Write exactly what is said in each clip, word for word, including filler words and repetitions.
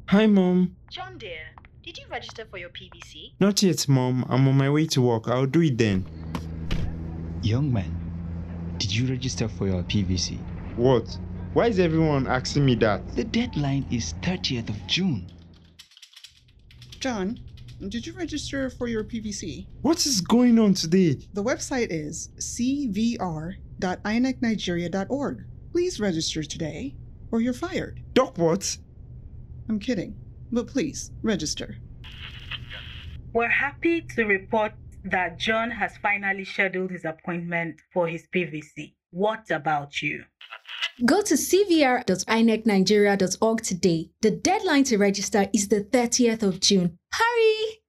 Hi, Mom. John dear, did you register for your P V C? Not yet, Mom. I'm on my way to work. I'll do it then. Young man, did you register for your P V C? What? Why is everyone asking me that? The deadline is thirtieth of June. John, did you register for your P V C? What is going on today? The website is c v r dot i n e c nigeria dot org. Please register today or you're fired. Doc, what? I'm kidding, but please register. We're happy to report that John has finally scheduled his appointment for his P V C. What about you? Go to c v r dot i n e c nigeria dot org today. The deadline to register is the thirtieth of June. Hurry!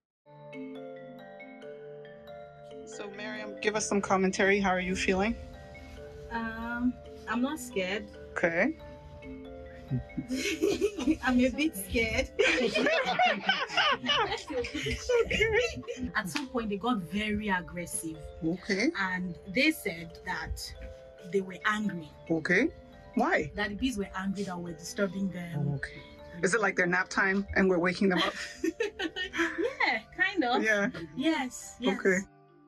So, Miriam, give us some commentary. How are you feeling? Um, I'm not scared. Okay. I'm a bit scared. Okay. At some point, they got very aggressive Okay. and they said that they were angry. Okay. Why? That the bees were angry that we're disturbing them. Okay. Is it like their nap time and we're waking them up? Yeah, kind of. Yeah. Yes. Yes. Okay.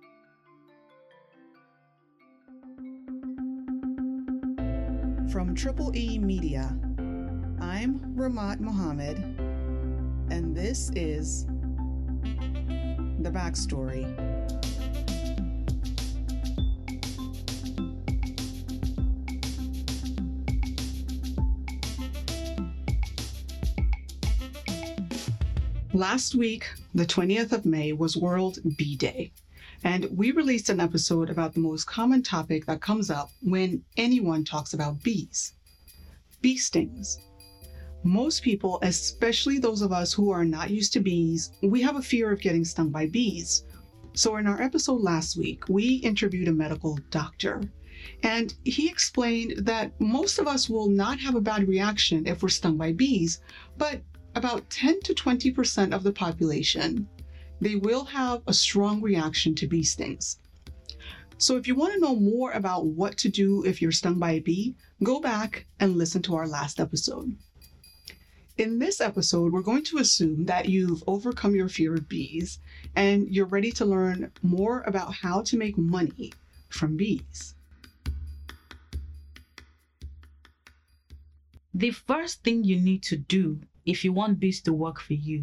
From Triple E Media, I'm Ramat Mohammed, and this is The Backstory. Last week, the twentieth of May, was World Bee Day, and we released an episode about the most common topic that comes up when anyone talks about bees: bee stings. Most people, especially those of us who are not used to bees, we have a fear of getting stung by bees. So in our episode last week, we interviewed a medical doctor, and he explained that most of us will not have a bad reaction if we're stung by bees, but about ten to twenty percent of the population, they will have a strong reaction to bee stings. So if you want to know more about what to do if you're stung by a bee, go back and listen to our last episode. In this episode, we're going to assume that you've overcome your fear of bees and you're ready to learn more about how to make money from bees. The first thing you need to do if you want bees to work for you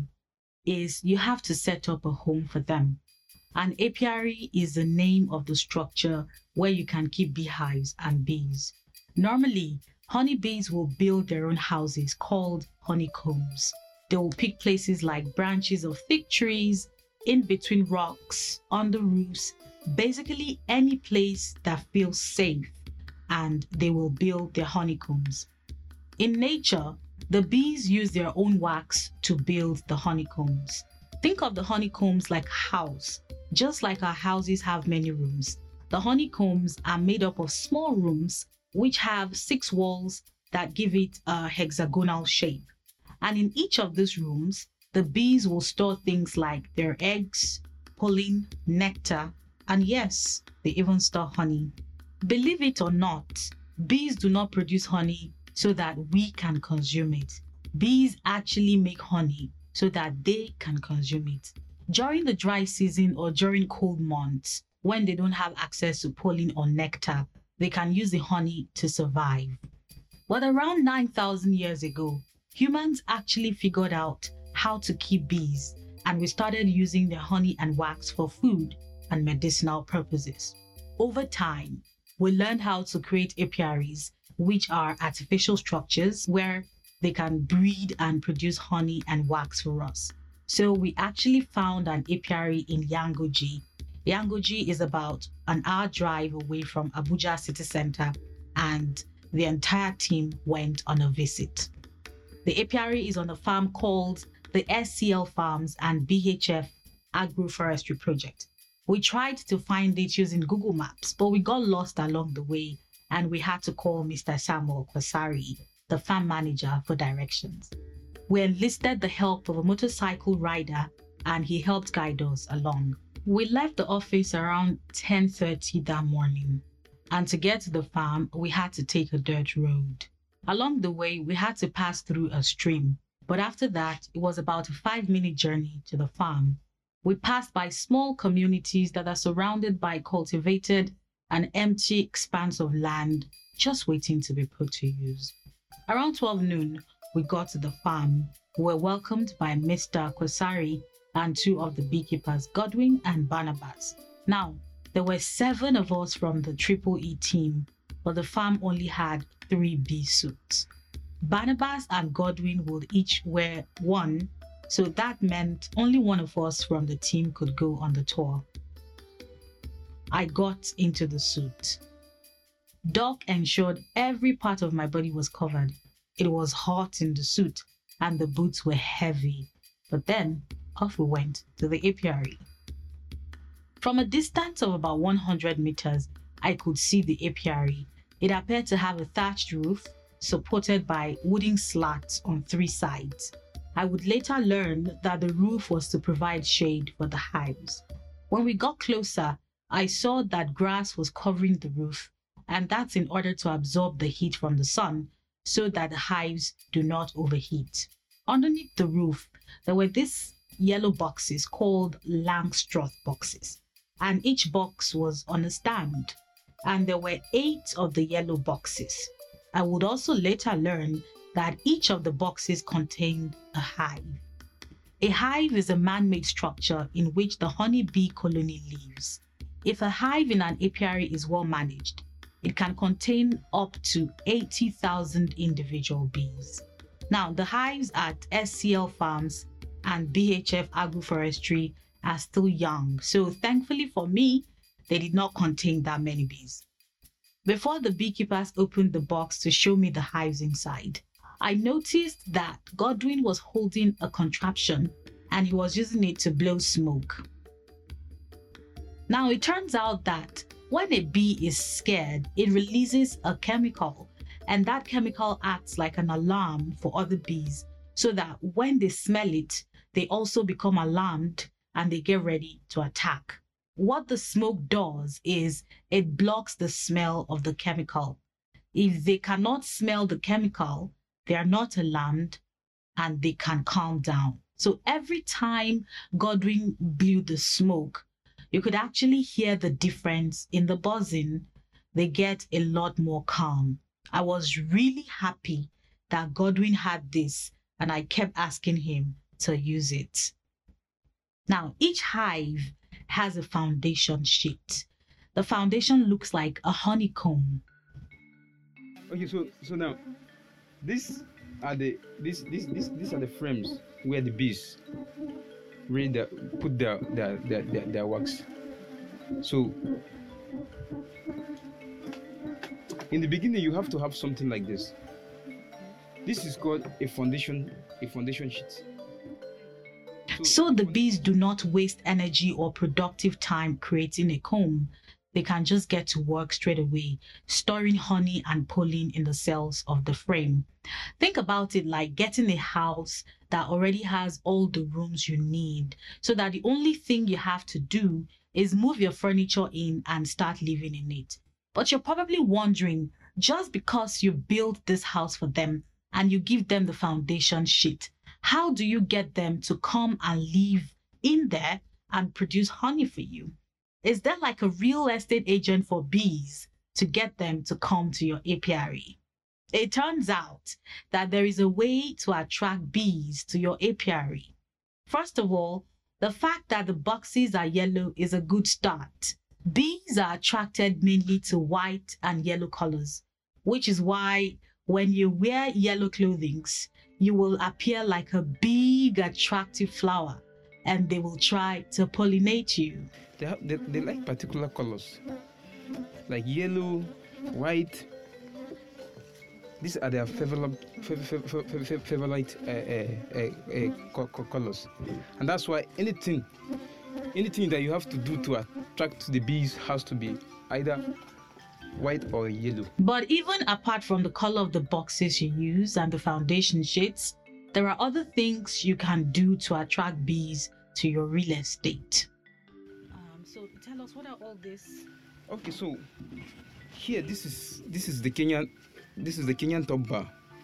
is you have to set up a home for them. An apiary is the name of the structure where you can keep beehives and bees. Normally, honeybees will build their own houses called honeycombs. They will pick places like branches of thick trees, in between rocks, on the roofs, basically any place that feels safe, and they will build their honeycombs. In nature, the bees use their own wax to build the honeycombs. Think of the honeycombs like a house. Just like our houses have many rooms, the honeycombs are made up of small rooms which have six walls that give it a hexagonal shape. And in each of these rooms, the bees will store things like their eggs, pollen, nectar, and yes, they even store honey. Believe it or not, bees do not produce honey so that we can consume it. Bees actually make honey so that they can consume it. During the dry season or during cold months, when they don't have access to pollen or nectar, they can use the honey to survive. But around nine thousand years ago, humans actually figured out how to keep bees, and we started using their honey and wax for food and medicinal purposes. Over time, we learned how to create apiaries, which are artificial structures where they can breed and produce honey and wax for us. So we actually found an apiary in Yangoji. Yangoji is about an hour drive away from Abuja city center, and the entire team went on a visit. The apiary is on a farm called the S C L Farms and B H F Agroforestry Project. We tried to find it using Google Maps, but we got lost along the way, and we had to call Mister Samuel Kwasari, the farm manager, for directions. We enlisted the help of a motorcycle rider, and he helped guide us along. We left the office around ten thirty that morning, and to get to the farm, we had to take a dirt road. Along the way, we had to pass through a stream. But after that, it was about a five minute journey to the farm. We passed by small communities that are surrounded by cultivated and empty expanse of land just waiting to be put to use. Around twelve noon, we got to the farm. We were welcomed by Mister Kwasari and two of the beekeepers, Godwin and Barnabas. Now, there were seven of us from the Triple E team, but the farm only had three bee suits. Barnabas and Godwin would each wear one, so that meant only one of us from the team could go on the tour. I got into the suit. Doc ensured every part of my body was covered. It was hot in the suit and the boots were heavy. But then off we went to the apiary. From a distance of about one hundred meters, I could see the apiary. It appeared to have a thatched roof supported by wooden slats on three sides. I would later learn that the roof was to provide shade for the hives. When we got closer, I saw that grass was covering the roof, and that's in order to absorb the heat from the sun so that the hives do not overheat. Underneath the roof, there were these yellow boxes called Langstroth boxes, and each box was on a stand, and there were eight of the yellow boxes. I would also later learn that each of the boxes contained a hive. A hive is a man-made structure in which the honeybee colony lives. If a hive in an apiary is well managed, it can contain up to eighty thousand individual bees. Now, the hives at S C L Farms and B H F Agroforestry are still young, so thankfully for me, they did not contain that many bees. Before the beekeepers opened the box to show me the hives inside, I noticed that Godwin was holding a contraption and he was using it to blow smoke. Now, it turns out that when a bee is scared, it releases a chemical, and that chemical acts like an alarm for other bees so that when they smell it, they also become alarmed and they get ready to attack. What the smoke does is it blocks the smell of the chemical. If they cannot smell the chemical, they are not alarmed and they can calm down. So every time Godwin blew the smoke, you could actually hear the difference in the buzzing. They get a lot more calm. I was really happy that Godwin had this and I kept asking him to use it. Now, each hive has a foundation sheet. The foundation looks like a honeycomb. Okay, so so now these are the this this this these are the frames where the bees really the, put their their, their their their wax. So in the beginning you have to have something like this. This is called a foundation a foundation sheet. So the bees do not waste energy or productive time creating a comb. They can just get to work straight away, storing honey and pollen in the cells of the frame. Think about it like getting a house that already has all the rooms you need, so that the only thing you have to do is move your furniture in and start living in it. But you're probably wondering, just because you build this house for them and you give them the foundation sheet, how do you get them to come and live in there and produce honey for you? Is there like a real estate agent for bees to get them to come to your apiary? It turns out that there is a way to attract bees to your apiary. First of all, the fact that the boxes are yellow is a good start. Bees are attracted mainly to white and yellow colors, which is why when you wear yellow clothing, you will appear like a big attractive flower and they will try to pollinate you. They, have, they, they like particular colors, like yellow, white. These are their favorite, favorite, favorite uh, uh, uh, uh, colors, and that's why anything, anything that you have to do to attract the bees has to be either white or yellow. But even apart from the color of the boxes you use and the foundation sheets, there are other things you can do to attract bees to your real estate. Um, so tell us, what are all this? Okay, so here this is this is the Kenyan this is the Kenyan top bar.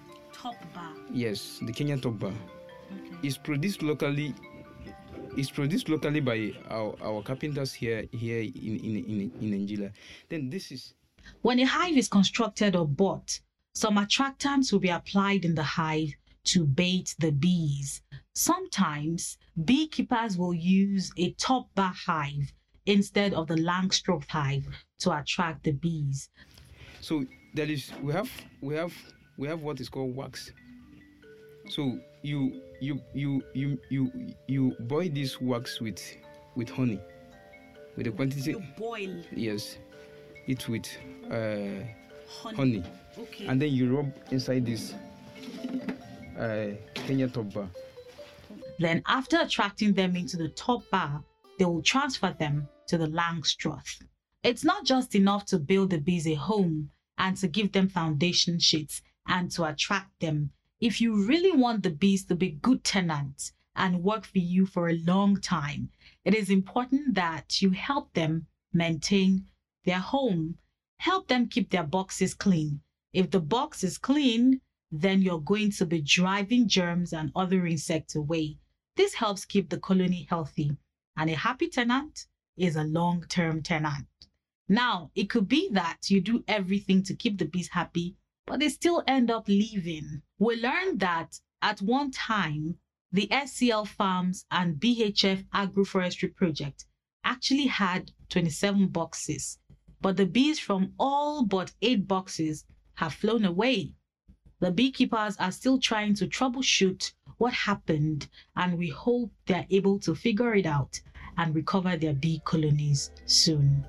top bar. Yes, the Kenya top bar. Okay. It's produced locally. It's produced locally by our, our carpenters here here in in in, in Nigeria. Then this is When a hive is constructed or bought, some attractants will be applied in the hive to bait the bees. Sometimes beekeepers will use a top bar hive instead of the Langstroth hive to attract the bees. so there is we have we have we have what is called wax. So you you you you you you boil this wax with with honey, with a quantity. You boil Yes, it with uh, honey. honey, Okay. and then you rub inside this uh, Kenya top bar. Then after attracting them into the top bar, they will transfer them to the Langstroth. It's not just enough to build the bees a home and to give them foundation sheets and to attract them. If you really want the bees to be good tenants and work for you for a long time, it is important that you help them maintain their home. Help them keep their boxes clean. If the box is clean, then you're going to be driving germs and other insects away. This helps keep the colony healthy, and a happy tenant is a long-term tenant. Now, it could be that you do everything to keep the bees happy, but they still end up leaving. We learned that at one time, the S C L Farms and B H F Agroforestry Project actually had twenty-seven boxes, but the bees from all but eight boxes have flown away. The beekeepers are still trying to troubleshoot what happened, and we hope they're able to figure it out and recover their bee colonies soon.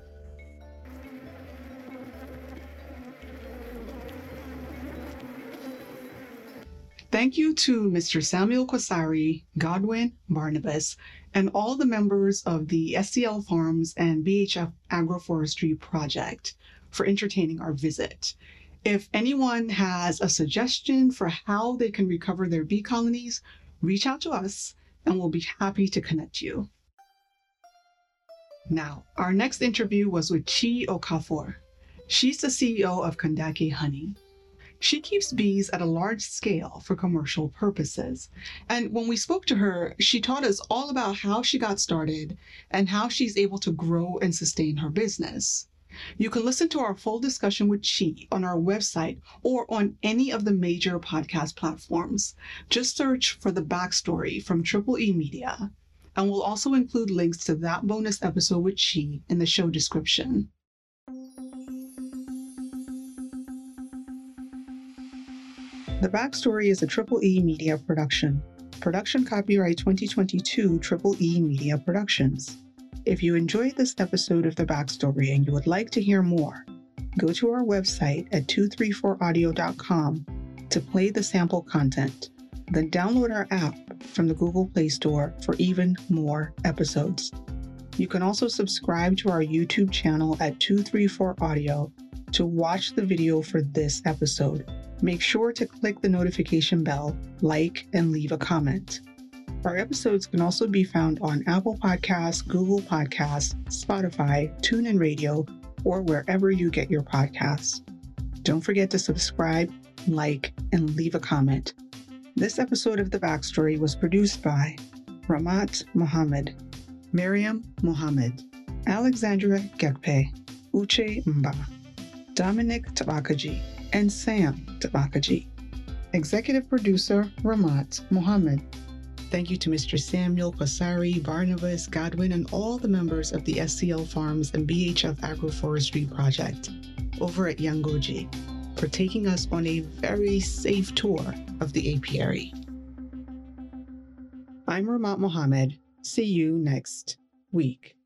Thank you to Mister Samuel Kwasari, Godwin Barnabas, and all the members of the S C L Farms and B H F Agroforestry Project for entertaining our visit. If anyone has a suggestion for how they can recover their bee colonies, reach out to us and we'll be happy to connect you. Now, our next interview was with Chi Okafor. She's the C E O of Kondake Honey. She keeps bees at a large scale for commercial purposes. And when we spoke to her, she taught us all about how she got started and how she's able to grow and sustain her business. You can listen to our full discussion with Chi on our website or on any of the major podcast platforms. Just search for The Backstory from Triple E Media. And we'll also include links to that bonus episode with Chi in the show description. The Backstory is a Triple E Media production. Production copyright twenty twenty-two Triple E Media Productions. If you enjoyed this episode of The Backstory and you would like to hear more, go to our website at two three four audio dot com to play the sample content. Then download our app from the Google Play Store for even more episodes. You can also subscribe to our YouTube channel at two three four audio to watch the video for this episode. Make sure to click the notification bell, like, and leave a comment. Our episodes can also be found on Apple Podcasts, Google Podcasts, Spotify, TuneIn Radio, or wherever you get your podcasts. Don't forget to subscribe, like, and leave a comment. This episode of The Backstory was produced by Ramat Mohammed, Miriam Mohammed, Alexandra Gekpe, Uche Mba, Dominic Tabakaji, and Sam Tabakaji. Executive producer Ramat Mohammed. Thank you to Mister Samuel Kwasari, Barnabas, Godwin, and all the members of the S C L Farms and B H F Agroforestry Project over at Yangoji for taking us on a very safe tour of the apiary. I'm Ramat Mohammed. See you next week.